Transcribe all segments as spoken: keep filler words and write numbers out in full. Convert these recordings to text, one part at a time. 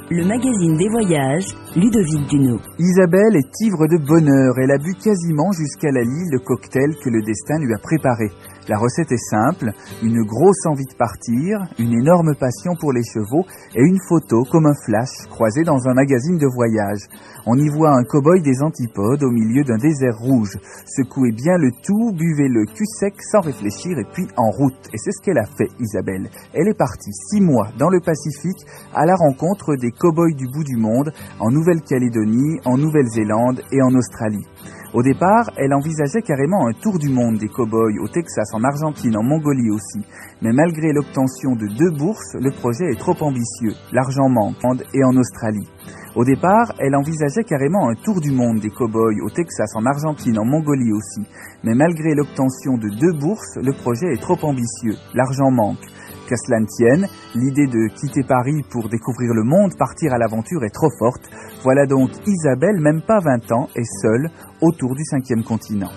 Le magazine des voyages, Ludovic Duno. Isabelle est ivre de bonheur. Elle a bu quasiment jusqu'à la lie le cocktail que le destin lui a préparé. La recette est simple, une grosse envie de partir, une énorme passion pour les chevaux et une photo comme un flash croisée dans un magazine de voyage. On y voit un cow-boy des antipodes au milieu d'un désert rouge. Secouez bien le tout, buvez le cul sec sans réfléchir et puis en route. Et c'est ce qu'elle a fait, Isabelle. Elle est partie six mois dans le Pacifique à la rencontre des cow-boys du bout du monde, en Nouvelle-Calédonie, en Nouvelle-Zélande et en Australie. Au départ, elle envisageait carrément un tour du monde des cow-boys au Texas, en Argentine, en Mongolie aussi. Mais malgré l'obtention de deux bourses, le projet est trop ambitieux. L'argent manque, et en Australie. Au départ, elle envisageait carrément un tour du monde des cow-boys au Texas, en Argentine, en Mongolie aussi. Mais malgré l'obtention de deux bourses, le projet est trop ambitieux. L'argent manque. Qu'à cela ne tienne, l'idée de quitter Paris pour découvrir le monde, partir à l'aventure est trop forte. Voilà donc Isabelle, même pas vingt ans, est seule autour du cinquième continent.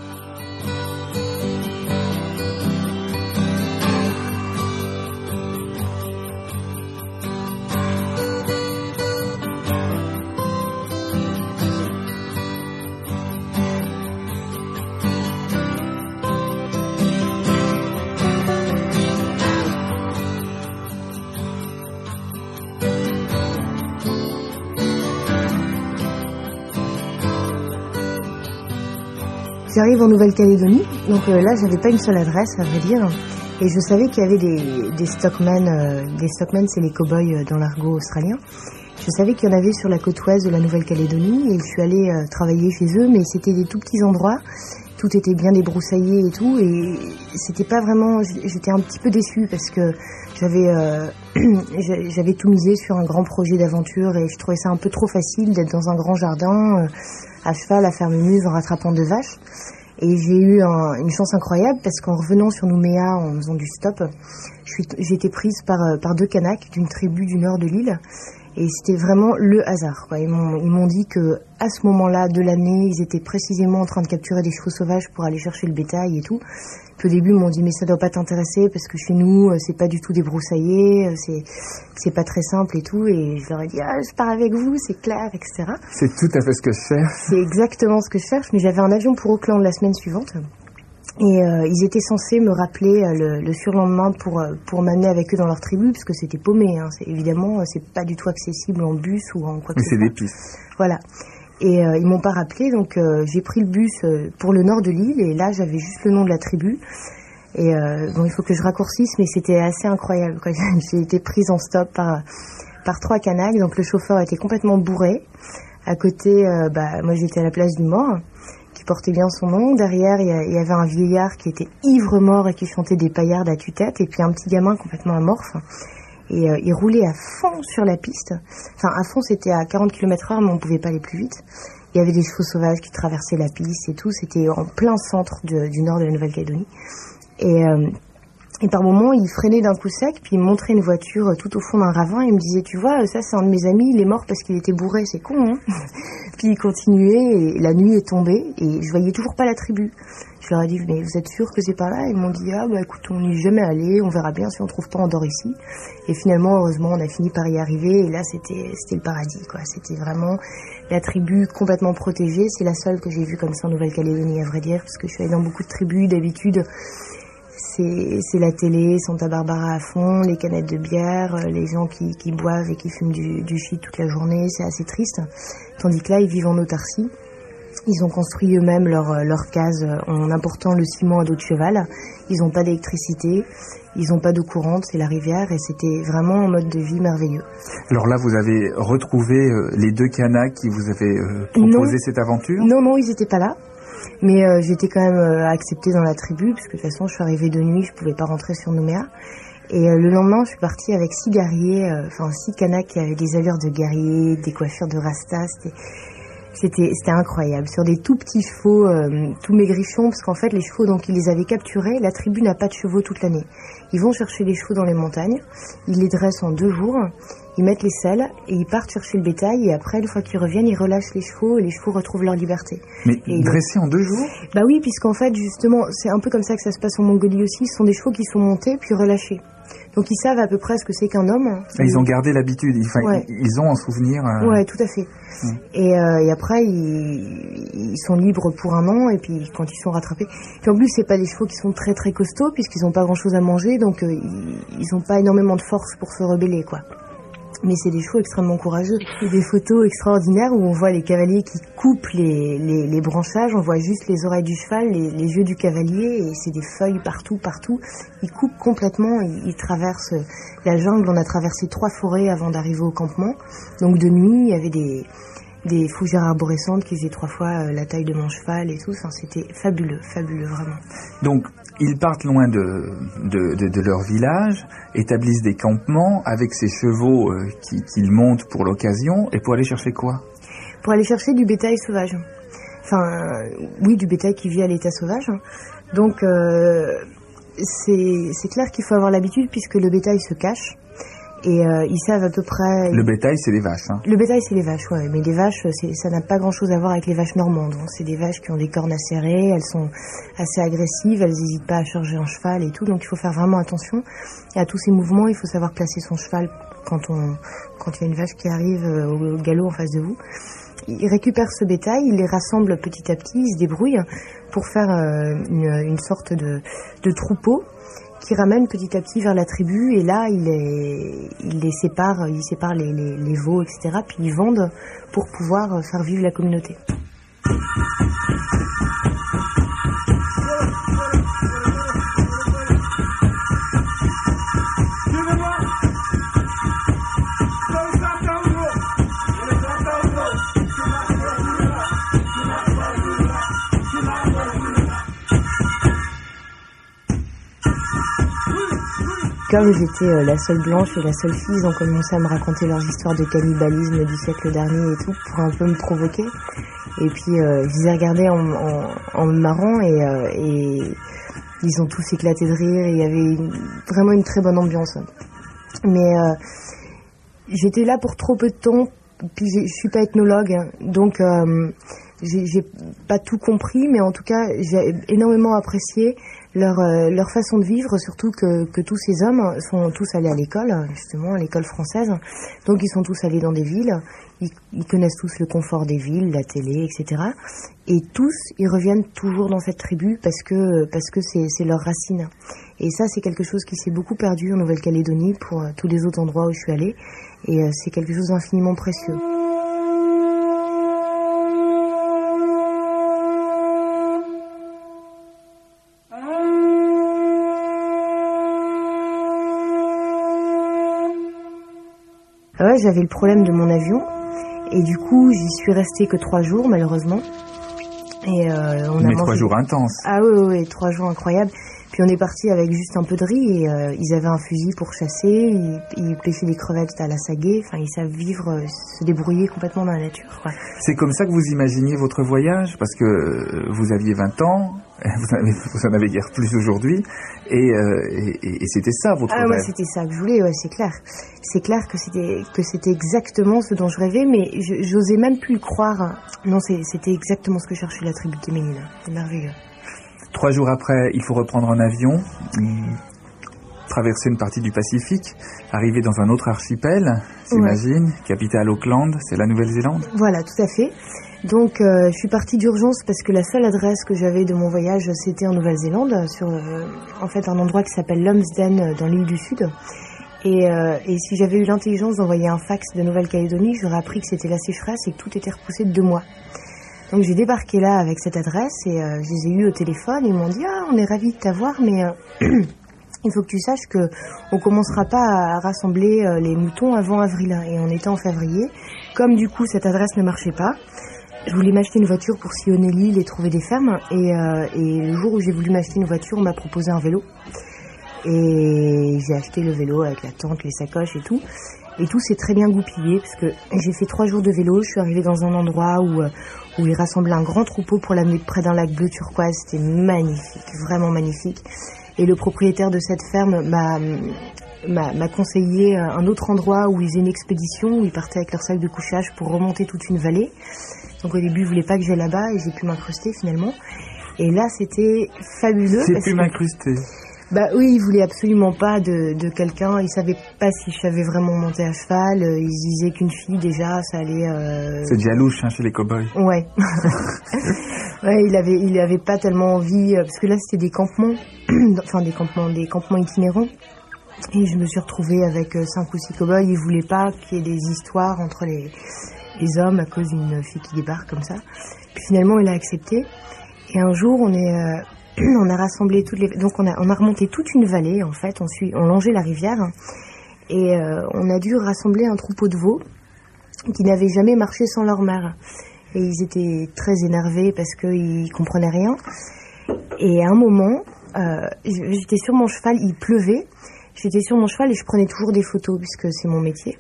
J'arrive en Nouvelle-Calédonie, donc euh, là j'avais pas une seule adresse à vrai dire, et je savais qu'il y avait des, des stockmen, euh, des stockmen c'est les cow-boys euh, dans l'argot australien. Je savais qu'il y en avait sur la côte ouest de la Nouvelle-Calédonie et je suis allée euh, travailler chez eux, mais c'était des tout petits endroits, tout était bien débroussaillé et tout, et c'était pas vraiment, j'étais un petit peu déçue parce que j'avais, euh, j'avais tout misé sur un grand projet d'aventure et je trouvais ça un peu trop facile d'être dans un grand jardin, euh, à cheval, à faire mes muses en rattrapant deux vaches. Et j'ai eu un, une chance incroyable parce qu'en revenant sur Nouméa en faisant du stop, je suis, j'ai été prise par, par deux Kanaks d'une tribu du nord de l'île. Et c'était vraiment le hasard, quoi. Ils m'ont, ils m'ont dit que à ce moment-là de l'année, ils étaient précisément en train de capturer des chevaux sauvages pour aller chercher le bétail et tout. Puis au début, ils m'ont dit mais ça doit pas t'intéresser parce que chez nous, c'est pas du tout débroussaillé, c'est c'est pas très simple et tout. Et je leur ai dit ah je pars avec vous, c'est clair, et cetera. C'est tout à fait ce que je cherche. C'est exactement ce que je cherche. Mais j'avais un avion pour Auckland la semaine suivante. Et euh, ils étaient censés me rappeler euh, le, le surlendemain pour euh, pour m'amener avec eux dans leur tribu parce que c'était paumé. Hein. C'est, évidemment, euh, c'est pas du tout accessible en bus ou en quoi que ce soit. Mais c'est des pistes. Voilà. Et euh, ils m'ont pas rappelé, donc euh, j'ai pris le bus euh, pour le nord de l'île et là j'avais juste le nom de la tribu. Et euh, bon, il faut que je raccourcisse, mais c'était assez incroyable, quoi. J'ai été prise en stop par par trois Kanaks, donc le chauffeur était complètement bourré. À côté, euh, bah moi j'étais à la place du mort, qui portait bien son nom. Derrière, il y avait un vieillard qui était ivre-mort et qui chantait des paillardes à tue-tête, et puis un petit gamin complètement amorphe. Et euh, il roulait à fond sur la piste. Enfin, à fond, c'était à quarante kilomètres heure, mais on pouvait pas aller plus vite. Il y avait des chevaux sauvages qui traversaient la piste et tout. C'était en plein centre de, du nord de la Nouvelle-Calédonie. Et, euh, et par moments, il freinait d'un coup sec, puis il me montrait une voiture tout au fond d'un ravin, et il me disait, tu vois, ça c'est un de mes amis, il est mort parce qu'il était bourré, c'est con, hein. Puis il continuait, et la nuit est tombée, et je voyais toujours pas la tribu. Je leur ai dit, mais vous êtes sûr que c'est pas là? Ils m'ont dit, ah bah écoute, on n'y est jamais allé, on verra bien si on trouve pas, on dort ici. Et finalement, heureusement, on a fini par y arriver, et là c'était c'était le paradis, quoi. C'était vraiment la tribu complètement protégée. C'est la seule que j'ai vue comme ça en Nouvelle-Calédonie, à vrai dire, parce que je suis allée dans beaucoup de tribus, d'habitude. C'est, c'est la télé, Santa Barbara à fond, les canettes de bière, les gens qui, qui boivent et qui fument du, du shit toute la journée, c'est assez triste. Tandis que là, ils vivent en autarcie. Ils ont construit eux-mêmes leur, leur case en important le ciment à dos de cheval. Ils n'ont pas d'électricité, ils n'ont pas d'eau courante, c'est la rivière, et c'était vraiment un mode de vie merveilleux. Alors là, vous avez retrouvé les deux Kanaks qui vous avaient proposé non. cette aventure? Non, non, ils n'étaient pas là. Mais euh, j'étais quand même euh, acceptée dans la tribu, parce que de toute façon, je suis arrivée de nuit, je pouvais pas rentrer sur Nouméa. Et euh, le lendemain, je suis partie avec six guerriers, euh, enfin six Kanaks qui avaient des allures de guerriers, des coiffures de rasta. C'était, c'était, c'était incroyable. Sur des tout petits chevaux, euh, tout maigrichons, parce qu'en fait, les chevaux, donc ils les avaient capturés. La tribu n'a pas de chevaux toute l'année. Ils vont chercher les chevaux dans les montagnes, ils les dressent en deux jours. Ils mettent les selles et ils partent chercher le bétail, et après, une fois qu'ils reviennent, ils relâchent les chevaux et les chevaux retrouvent leur liberté. Mais et dressés en deux jours? Bah oui, puisqu'en fait, justement, c'est un peu comme ça que ça se passe en Mongolie aussi. Ce sont des chevaux qui sont montés puis relâchés. Donc ils savent à peu près ce que c'est qu'un homme. Et ils ont gardé l'habitude, enfin, ouais. ils ont en souvenir. Euh... Ouais, tout à fait. Mmh. Et, euh, et après, ils, ils sont libres pour un an, et puis quand ils sont rattrapés. Puis en plus, c'est pas des chevaux qui sont très très costauds, puisqu'ils n'ont pas grand chose à manger, donc euh, ils n'ont pas énormément de force pour se rebeller, quoi. Mais c'est des chevaux extrêmement courageux. Il y a des photos extraordinaires où on voit les cavaliers qui coupent les, les, les branchages, on voit juste les oreilles du cheval, les, les yeux du cavalier, et c'est des feuilles partout, partout. Ils coupent complètement, ils, ils traversent la jungle. On a traversé trois forêts avant d'arriver au campement. Donc de nuit, il y avait des, des fougères arborescentes qui faisaient trois fois la taille de mon cheval et tout. Enfin, c'était fabuleux, fabuleux, vraiment. Donc, ils partent loin de, de, de, de leur village, établissent des campements avec ces chevaux euh, qui, qu'ils montent pour l'occasion, et pour aller chercher quoi? Pour aller chercher du bétail sauvage. Enfin, euh, oui, du bétail qui vit à l'état sauvage. Donc, euh, c'est, c'est clair qu'il faut avoir l'habitude, puisque le bétail se cache. Et euh, ils savent à peu près... Le bétail, c'est les vaches, hein. Le bétail, c'est les vaches, ouais. Mais les vaches, c'est, ça n'a pas grand-chose à voir avec les vaches normandes. Hein. C'est des vaches qui ont des cornes acérées, elles sont assez agressives, elles n'hésitent pas à charger un cheval et tout. Donc il faut faire vraiment attention. Et à tous ces mouvements, il faut savoir placer son cheval quand on, quand il y a une vache qui arrive au galop en face de vous. Ils récupèrent ce bétail, ils les rassemblent petit à petit, ils se débrouillent pour faire euh, une, une sorte de, de troupeau qui ramène petit à petit vers la tribu, et là il les, il les sépare, il sépare les, les, les veaux, et cetera. Puis ils vendent pour pouvoir faire vivre la communauté. Comme j'étais euh, la seule blanche et la seule fille, ils ont commencé à me raconter leurs histoires de cannibalisme du siècle dernier et tout, pour un peu me provoquer. Et puis euh, je les ai regardés en, en, en me marrant, et, euh, et ils ont tous éclaté de rire, et il y avait une, vraiment une très bonne ambiance. Mais euh, j'étais là pour trop peu de temps, puis je suis pas ethnologue, donc euh, j'ai, j'ai pas tout compris, mais en tout cas j'ai énormément apprécié leur euh, leur façon de vivre, surtout que que tous ces hommes sont tous allés à l'école, justement à l'école française, donc ils sont tous allés dans des villes, ils, ils connaissent tous le confort des villes, la télé, et cetera. Et tous ils reviennent toujours dans cette tribu parce que parce que c'est c'est leur racine. Et ça, c'est quelque chose qui s'est beaucoup perdu en Nouvelle-Calédonie pour euh, tous les autres endroits où je suis allée, et euh, c'est quelque chose d'infiniment précieux. Ouais, j'avais le problème de mon avion, et du coup j'y suis restée que trois jours malheureusement. Et euh, on Mais a trois mangé... jours intenses. Ah oui, oui, oui, trois jours incroyables. Puis on est parti avec juste un peu de riz, et euh, ils avaient un fusil pour chasser, ils, ils pêchaient des crevettes à la sagaie, enfin ils savent vivre, euh, se débrouiller complètement dans la nature, quoi. C'est comme ça que vous imaginiez votre voyage, parce que euh, vous aviez vingt ans, vous, avez, vous en avez guère plus aujourd'hui, et, euh, et, et c'était ça votre ah, rêve. Ah ouais, c'était ça que je voulais, ouais, c'est clair. C'est clair que c'était, que c'était exactement ce dont je rêvais, mais je, j'osais même plus le croire. Non, c'est, c'était exactement ce que cherchait la tribu Kéménine. C'est merveilleux. Trois jours après, il faut reprendre un avion, traverser une partie du Pacifique, arriver dans un autre archipel, j'imagine, ouais. Capitale Auckland, c'est la Nouvelle-Zélande. Voilà, tout à fait. Donc, euh, je suis partie d'urgence parce que la seule adresse que j'avais de mon voyage, c'était en Nouvelle-Zélande, sur euh, en fait un endroit qui s'appelle Lumsden, dans l'île du Sud. Et, euh, et si j'avais eu l'intelligence d'envoyer un fax de Nouvelle-Calédonie, j'aurais appris que c'était la sécheresse et que tout était repoussé de deux mois. Donc j'ai débarqué là avec cette adresse, et euh, je les ai eus au téléphone, ils m'ont dit « Ah, on est ravis de t'avoir, mais euh, il faut que tu saches qu'on commencera pas à rassembler euh, les moutons avant avril. » Et on était en février. Comme du coup cette adresse ne marchait pas, je voulais m'acheter une voiture pour sillonner l'île et trouver des fermes. Et, euh, et le jour où j'ai voulu m'acheter une voiture, on m'a proposé un vélo. Et j'ai acheté le vélo avec la tente, les sacoches et tout. Et tout s'est très bien goupillé, parce que j'ai fait trois jours de vélo, je suis arrivée dans un endroit où, où ils rassemblaient un grand troupeau pour l'amener près d'un lac bleu turquoise. C'était magnifique, vraiment magnifique. Et le propriétaire de cette ferme m'a, m'a, m'a conseillé un autre endroit où ils faisaient une expédition, où ils partaient avec leur sac de couchage pour remonter toute une vallée. Donc au début, ils voulaient pas que j'aille là-bas, et j'ai pu m'incruster finalement. Et là, c'était fabuleux. J'ai pu que... m'incruster. Bah oui, ils voulaient absolument pas de, de quelqu'un. Ils savaient pas si je savais vraiment monter à cheval. Ils disaient qu'une fille déjà, ça allait. Euh... C'est déjà louche hein, chez les cow-boys. Ouais. Ouais, il avait, il avait pas tellement envie parce que là c'était des campements, enfin des campements, des campements itinérants. Et je me suis retrouvée avec cinq ou six cow-boys. Ils voulaient pas qu'il y ait des histoires entre les les hommes à cause d'une fille qui débarque comme ça. Puis finalement, il a accepté. Et un jour, on est euh, on a rassemblé toutes les, donc on a, on a remonté toute une vallée en fait, on, suit, on longeait la rivière et euh, on a dû rassembler un troupeau de veaux qui n'avaient jamais marché sans leur mère. Et ils étaient très énervés parce qu'ils comprenaient rien. Et à un moment, euh, j'étais sur mon cheval, il pleuvait, j'étais sur mon cheval et je prenais toujours des photos puisque c'est mon métier.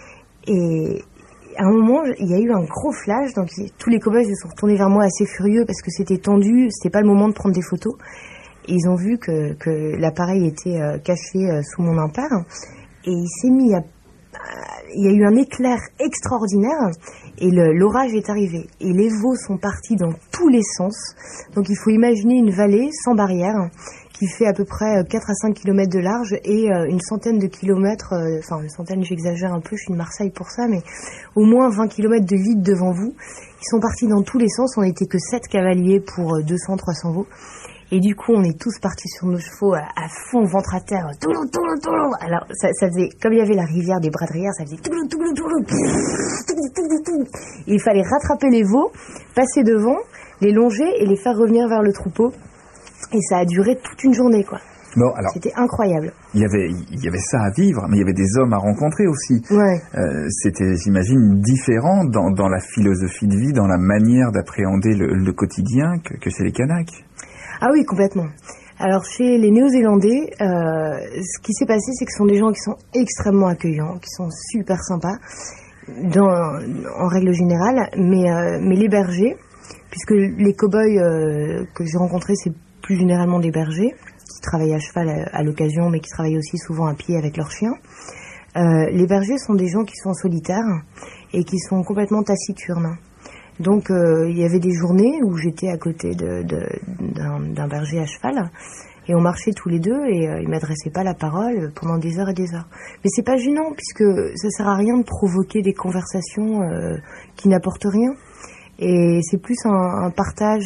Et à un moment, il y a eu un gros flash, donc tous les cow-boys se sont retournés vers moi assez furieux parce que c'était tendu, c'était pas le moment de prendre des photos. Et ils ont vu que, que l'appareil était euh, caché euh, sous mon impair. Et il s'est mis à... Il y a eu un éclair extraordinaire et le, l'orage est arrivé. Et les veaux sont partis dans tous les sens. Donc il faut imaginer une vallée sans barrière qui fait à peu près quatre à cinq kilomètres de large et euh, une centaine de kilomètres, euh, enfin une centaine j'exagère un peu, je suis de Marseille pour ça, mais au moins vingt kilomètres de vide devant vous. Ils sont partis dans tous les sens, on n'était que sept cavaliers pour deux cents à trois cents veaux. Et du coup, on est tous partis sur nos chevaux à, à fond, ventre à terre, toulou, toulou, toulou. Alors, ça, ça faisait, comme il y avait la rivière des Bradrières, ça faisait toulou, toulou, toulou, toulou, toulou, toulou. Et il fallait rattraper les veaux, passer devant, les longer et les faire revenir vers le troupeau. Et ça a duré toute une journée, quoi. Bon, alors, c'était incroyable. Il y avait, il y avait ça à vivre, mais il y avait des hommes à rencontrer aussi. Ouais. Euh, c'était, j'imagine, différent dans, dans la philosophie de vie, dans la manière d'appréhender le, le quotidien que, que chez les Kanaks. Ah oui, complètement. Alors chez les Néo-Zélandais, euh, ce qui s'est passé, c'est que ce sont des gens qui sont extrêmement accueillants, qui sont super sympas, dans, en règle générale, mais, euh, mais les bergers, puisque les cow-boys euh, que j'ai rencontrés, c'est plus généralement des bergers, qui travaillent à cheval à, à l'occasion, mais qui travaillent aussi souvent à pied avec leurs chiens. Euh, les bergers sont des gens qui sont solitaires et qui sont complètement taciturnes. Donc euh, il y avait des journées où j'étais à côté de, de, d'un, d'un berger à cheval et on marchait tous les deux et euh, il m'adressait pas la parole pendant des heures et des heures. Mais c'est pas gênant puisque ça sert à rien de provoquer des conversations euh, qui n'apportent rien. Et c'est plus un, un partage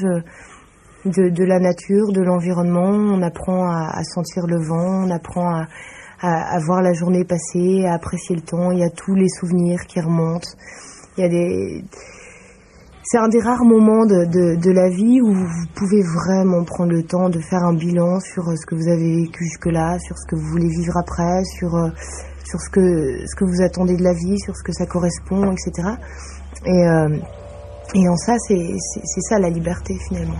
de, de la nature, de l'environnement. On apprend à, à sentir le vent, on apprend à, à, à voir la journée passer, à apprécier le temps. Il y a tous les souvenirs qui remontent. Il y a des... C'est un des rares moments de, de, de la vie où vous pouvez vraiment prendre le temps de faire un bilan sur ce que vous avez vécu jusque-là, sur ce que vous voulez vivre après, sur, sur ce, que, ce que vous attendez de la vie, sur ce que ça correspond, et cetera. Et, euh, et en ça, c'est, c'est, c'est ça la liberté finalement.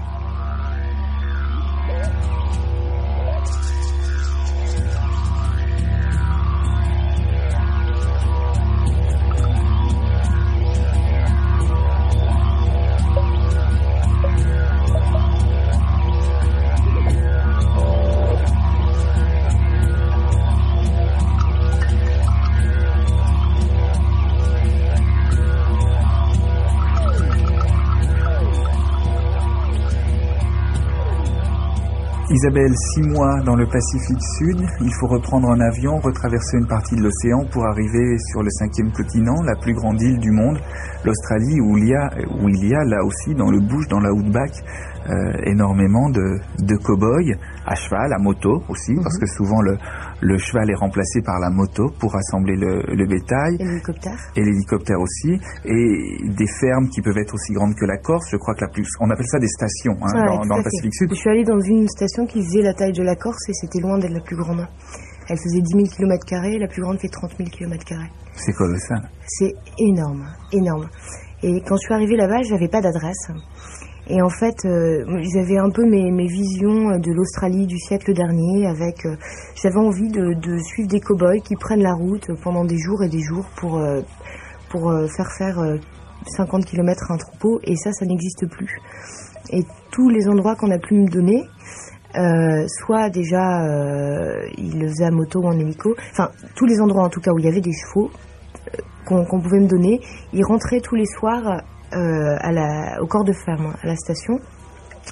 Isabelle, six mois dans le Pacifique Sud, il faut reprendre un avion, retraverser une partie de l'océan pour arriver sur le cinquième continent, la plus grande île du monde, l'Australie, où il y a, où il y a là aussi dans le bush, dans la outback, euh, énormément de, de cow-boys, à cheval, à moto aussi, mmh. parce que souvent le, le cheval est remplacé par la moto pour rassembler le, le bétail. Et l'hélicoptère. Et l'hélicoptère aussi. Et des fermes qui peuvent être aussi grandes que la Corse, je crois que la plus... On appelle ça des stations hein, ouais, dans, dans le Pacifique Sud. Je suis allée dans une station qui faisait la taille de la Corse et c'était loin d'être la plus grande. Elle faisait dix mille kilomètres carrés, la plus grande fait trente mille kilomètres carrés. C'est colossal. C'est énorme, énorme. Et quand je suis arrivée là-bas, j'avais pas d'adresse. Et en fait, euh, j'avais un peu mes, mes visions de l'Australie du siècle dernier avec... Euh, j'avais envie de, de suivre des cow-boys qui prennent la route pendant des jours et des jours pour, euh, pour euh, faire faire euh, cinquante kilomètres à un troupeau. Et ça, ça n'existe plus. Et tous les endroits qu'on a pu me donner, euh, soit déjà, euh, ils le faisaient à moto ou en hélico, enfin, tous les endroits en tout cas où il y avait des chevaux euh, qu'on, qu'on pouvait me donner, ils rentraient tous les soirs... Euh, à la, au corps de ferme, à la station,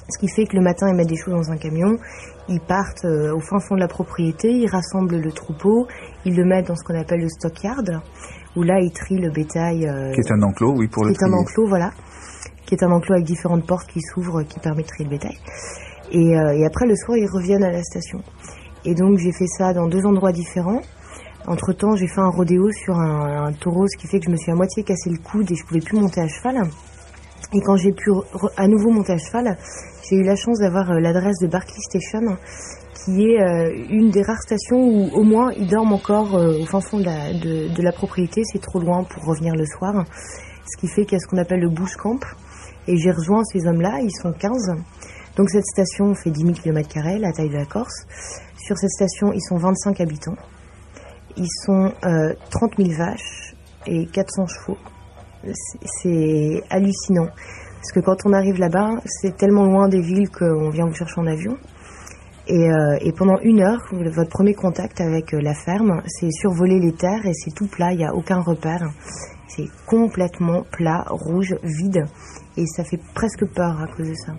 Ce qui fait que le matin, ils mettent des choses dans un camion, ils partent euh, au fin fond de la propriété, ils rassemblent le troupeau, ils le mettent dans ce qu'on appelle le stockyard, où là, ils trient le bétail. Euh, qui est un enclos, oui, pour le trier. Qui est trier. un enclos, voilà. Qui est un enclos avec différentes portes qui s'ouvrent, qui permettent de trier le bétail. Et, euh, et après, le soir, ils reviennent à la station. Et donc, j'ai fait ça dans deux endroits différents. Entre-temps, j'ai fait un rodéo sur un, un taureau, ce qui fait que je me suis à moitié cassé le coude et je pouvais plus monter à cheval. Et quand j'ai pu re- à nouveau monter à cheval, j'ai eu la chance d'avoir euh, l'adresse de Barclay Station, qui est euh, une des rares stations où au moins ils dorment encore euh, au fin fond de la, de, de la propriété. C'est trop loin pour revenir le soir. Ce qui fait qu'il y a ce qu'on appelle le bush camp. Et j'ai rejoint ces hommes-là, ils sont quinze. Donc cette station fait dix mille kilomètres carrés, la taille de la Corse. Sur cette station, ils sont vingt-cinq habitants. Ils sont euh, trente mille vaches et quatre cents chevaux. C'est, c'est hallucinant. Parce que quand on arrive là-bas, c'est tellement loin des villes qu'on vient vous chercher en avion. Et, euh, et pendant une heure, votre premier contact avec la ferme, c'est survoler les terres et c'est tout plat, il n'y a aucun repère. C'est complètement plat, rouge, vide. Et ça fait presque peur à cause de ça.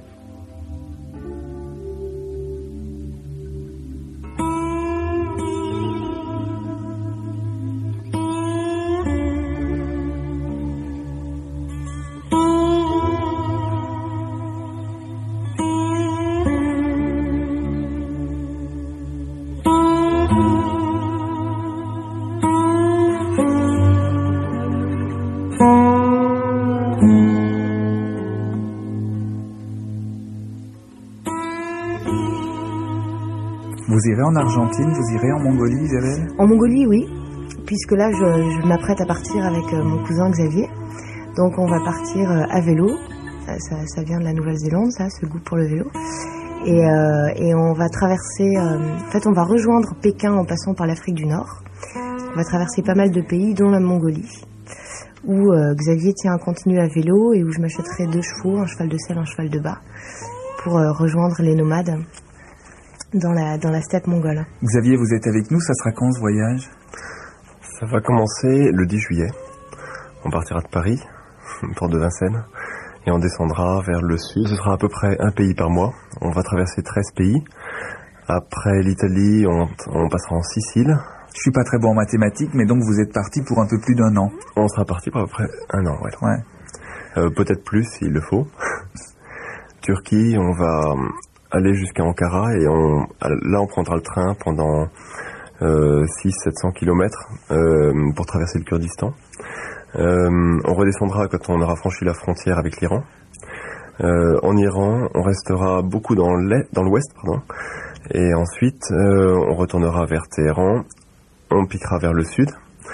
Vous irez en Argentine, vous irez en Mongolie, Isabelle? En Mongolie, oui, puisque là, je, je m'apprête à partir avec euh, mon cousin Xavier. Donc, on va partir euh, à vélo. Ça, ça, ça vient de la Nouvelle-Zélande, ça, ce goût pour le vélo. Et, euh, et on va traverser... Euh, en fait, on va rejoindre Pékin en passant par l'Afrique du Nord. On va traverser pas mal de pays, dont la Mongolie, où euh, Xavier tient un continu à vélo et où je m'achèterai deux chevaux, un cheval de selle, un cheval de bas, pour euh, rejoindre les nomades dans la, dans la steppe mongole. Xavier, vous êtes avec nous, ça sera quand ce voyage? Ça va commencer le dix juillet. On partira de Paris, porte de Vincennes, et on descendra vers le sud. Ce sera à peu près un pays par mois. On va traverser treize pays. Après l'Italie, on, on passera en Sicile. Je suis pas très bon en mathématiques, mais donc vous êtes parti pour un peu plus d'un an. On sera parti pour à peu près un an, ouais. Ouais. Euh, peut-être plus s'il le faut. Turquie, on va aller jusqu'à Ankara et on, là on prendra le train pendant euh, six à sept cents kilomètres euh, pour traverser le Kurdistan. Euh, on redescendra quand on aura franchi la frontière avec l'Iran. Euh, en Iran, on restera beaucoup dans l'est, dans l'ouest, pardon, et ensuite euh, on retournera vers Téhéran. On piquera vers le sud.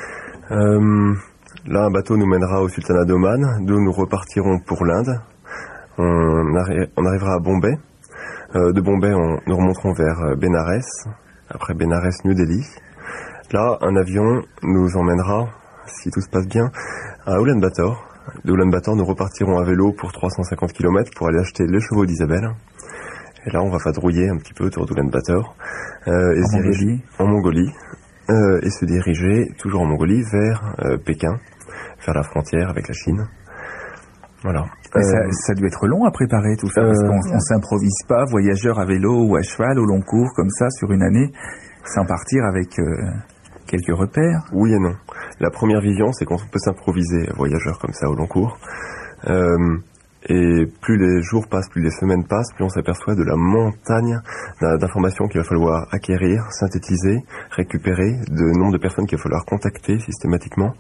Euh, là, un bateau nous mènera au sultanat d'Oman, d'où nous repartirons pour l'Inde. On, arri- on arrivera à Bombay. Euh, de Bombay, on, nous remonterons vers Bénarès. Après Bénarès, New Delhi. Là, un avion nous emmènera, si tout se passe bien, à Ulaanbaatar. De Ulaanbaatar, nous repartirons à vélo pour trois cent cinquante kilomètres pour aller acheter les chevaux d'Isabelle. Et là, on va vadrouiller un petit peu autour d'Ulaanbaatar. Euh, et En se diriger Mongolie. en Mongolie. Euh, et se diriger, toujours en Mongolie, vers euh, Pékin, vers la frontière avec la Chine. Voilà. Mais ça, Euh, ça doit être long à préparer tout ça, parce euh, qu'on on s'improvise pas, voyageur à vélo ou à cheval au long cours, comme ça, sur une année, sans partir avec euh, quelques repères. Oui et non. La première vision, c'est qu'on peut s'improviser voyageur comme ça au long cours. Euh, et plus les jours passent, plus les semaines passent, plus on s'aperçoit de la montagne d'informations qu'il va falloir acquérir, synthétiser, récupérer, de nombre de personnes qu'il va falloir contacter systématiquement.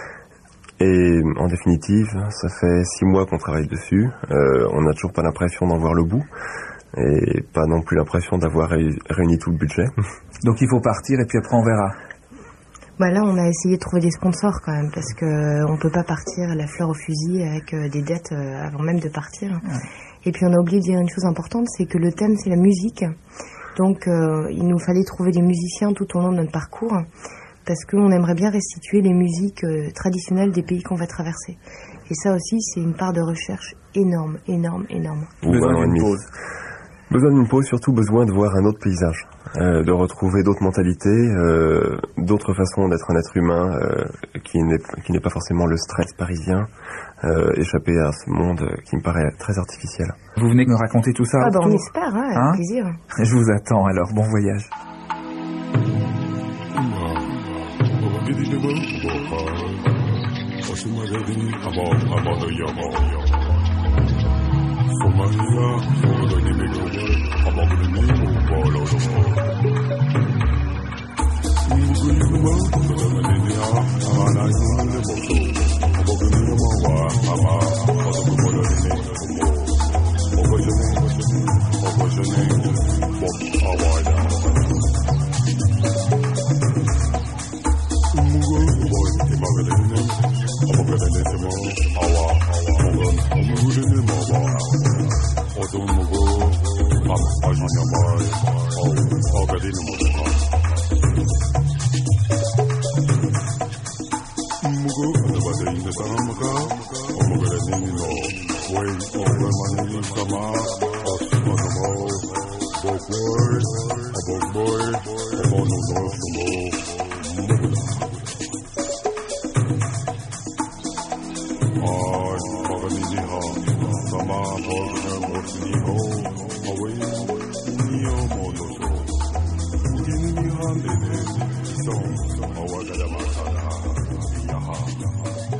Et en définitive, ça fait six mois qu'on travaille dessus. Euh, on n'a toujours pas l'impression d'en voir le bout. Et pas non plus l'impression d'avoir réu- réuni tout le budget. Donc il faut partir et puis après on verra. Bah là, on a essayé de trouver des sponsors quand même, parce que euh, on peut pas partir la fleur au fusil avec euh, des dettes euh, avant même de partir. Ouais. Et puis on a oublié de dire une chose importante, c'est que le thème c'est la musique. Donc euh, il nous fallait trouver des musiciens tout au long de notre parcours, parce qu'on aimerait bien restituer les musiques euh, traditionnelles des pays qu'on va traverser. Et ça aussi, c'est une part de recherche énorme, énorme, énorme. Ou Besoin un an et d'une demi. pause. Besoin d'une pause, surtout besoin de voir un autre paysage. euh, de retrouver d'autres mentalités, euh, d'autres façons d'être un être humain euh, qui n'est qui n'est pas forcément le stress parisien, euh, échapper à ce monde qui me paraît très artificiel. Vous venez me raconter tout ça Ah à bah votre on tour. espère, hein, avec Hein plaisir. Je vous attends alors, bon voyage. Away,